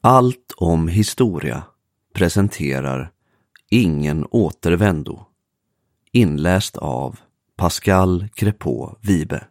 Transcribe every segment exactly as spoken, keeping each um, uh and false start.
Allt om historia presenterar Ingen återvändo, inläst av Pascal Crepot Wibe.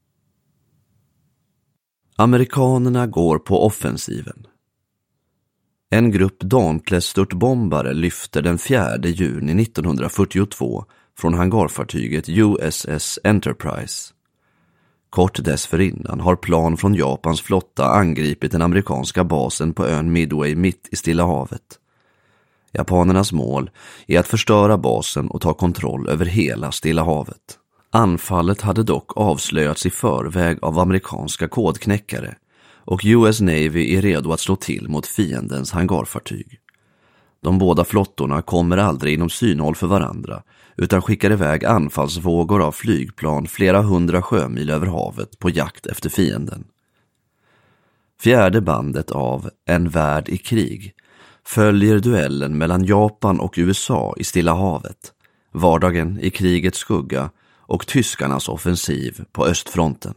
Amerikanerna går på offensiven. En grupp Dauntless-störtbombare lyfter den fjärde juni nittonhundrafyrtiotvå från hangarfartyget U S S Enterprise. Kort dessförinnan har plan från Japans flotta angripit den amerikanska basen på ön Midway mitt i Stilla havet. Japanernas mål är att förstöra basen och ta kontroll över hela Stilla havet. Anfallet hade dock avslöjats i förväg av amerikanska kodknäckare och U S Navy är redo att slå till mot fiendens hangarfartyg. De båda flottorna kommer aldrig inom synhåll för varandra utan skickar iväg anfallsvågor av flygplan flera hundra sjömil över havet på jakt efter fienden. Fjärde bandet av En värld i krig följer duellen mellan Japan och U S A i Stilla havet, vardagen i krigets skugga och tyskarnas offensiv på östfronten.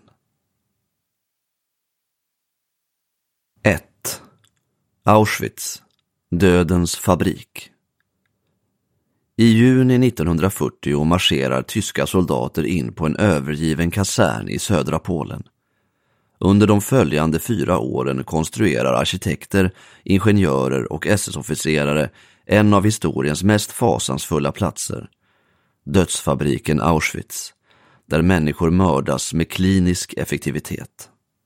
ett. Auschwitz, dödens fabrik. I juni nittonhundrafyrtio marscherar tyska soldater in på en övergiven kasern i södra Polen. Under de följande fyra åren konstruerar arkitekter, ingenjörer och S S-officerare en av historiens mest fasansfulla platser, dödsfabriken Auschwitz, där människor mördas med klinisk effektivitet.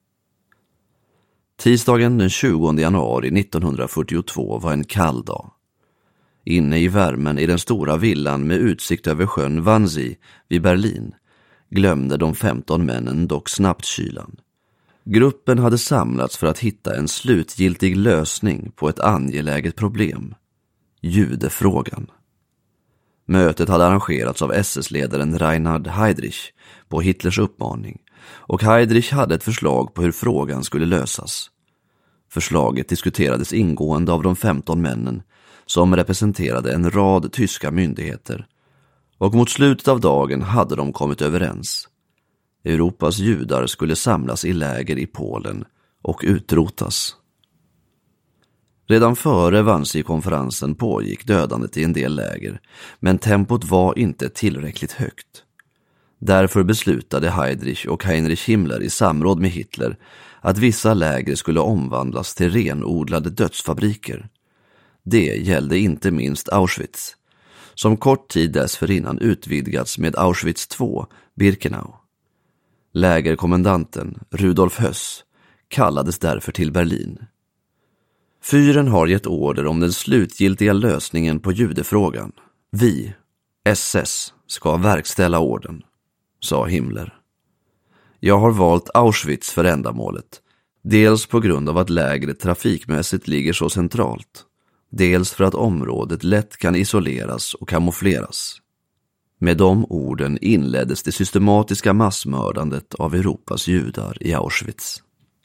Tisdagen den tjugonde januari nittonhundrafyrtiotvå var en kall dag. Inne i värmen i den stora villan med utsikt över sjön Wannsee vid Berlin glömde de femton männen dock snabbt kylan. Gruppen hade samlats för att hitta en slutgiltig lösning på ett angeläget problem, judefrågan. Mötet hade arrangerats av S S-ledaren Reinhard Heydrich på Hitlers uppmaning och Heydrich hade ett förslag på hur frågan skulle lösas. Förslaget diskuterades ingående av de femton männen som representerade en rad tyska myndigheter och mot slutet av dagen hade de kommit överens. Europas judar skulle samlas i läger i Polen och utrotas. Redan före Wannsee-konferensen pågick dödandet i en del läger, men tempot var inte tillräckligt högt. Därför beslutade Heydrich och Heinrich Himmler i samråd med Hitler att vissa läger skulle omvandlas till renodlade dödsfabriker. Det gällde inte minst Auschwitz, som kort tid dessförinnan utvidgats med Auschwitz två, Birkenau. Lägerkommendanten, Rudolf Höss, kallades därför till Berlin. Fyren har gett order om den slutgiltiga lösningen på judefrågan. Vi, S S, ska verkställa orden, sa Himmler. Jag har valt Auschwitz för ändamålet, dels på grund av att lägret trafikmässigt ligger så centralt, dels för att området lätt kan isoleras och kamoufleras. Med de orden inleddes det systematiska massmördandet av Europas judar i Auschwitz.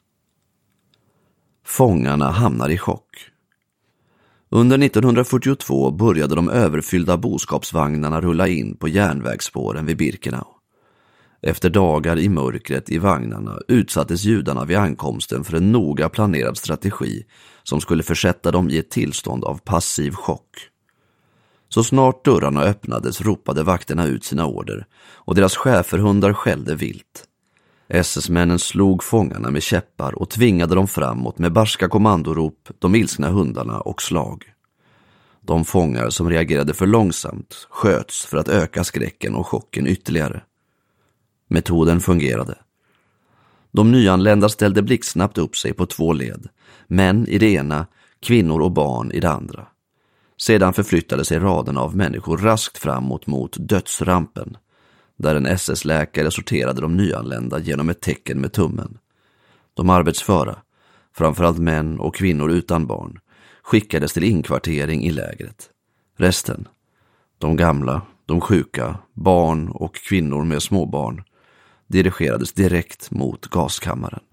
Fångarna hamnar i chock. Under nittonhundrafyrtiotvå började de överfyllda boskapsvagnarna rulla in på järnvägsspåren vid Birkenau. Efter dagar i mörkret i vagnarna utsattes judarna vid ankomsten för en noga planerad strategi som skulle försätta dem i ett tillstånd av passiv chock. Så snart dörrarna öppnades ropade vakterna ut sina order och deras schäferhundar skällde vilt. S S-männen slog fångarna med käppar och tvingade dem framåt med barska kommandorop, de ilskna hundarna och slag. De fångar som reagerade för långsamt sköts för att öka skräcken och chocken ytterligare. Metoden fungerade. De nyanlända ställde blixtsnabbt upp sig på två led, män i det ena, kvinnor och barn i det andra. Sedan förflyttade sig raden av människor raskt framåt mot dödsrampen, där en S S-läkare sorterade de nyanlända genom ett tecken med tummen. De arbetsföra, framförallt män och kvinnor utan barn, skickades till inkvartering i lägret. Resten, de gamla, de sjuka, barn och kvinnor med småbarn, dirigerades direkt mot gaskammaren.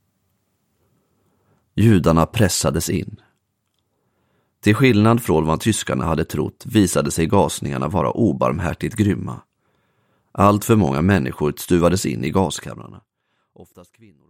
Judarna pressades in. Till skillnad från vad tyskarna hade trott visade sig gasningarna vara obarmhärtigt grymma. Allt för många människor stuvades in i gaskamrarna, oftast kvinnor.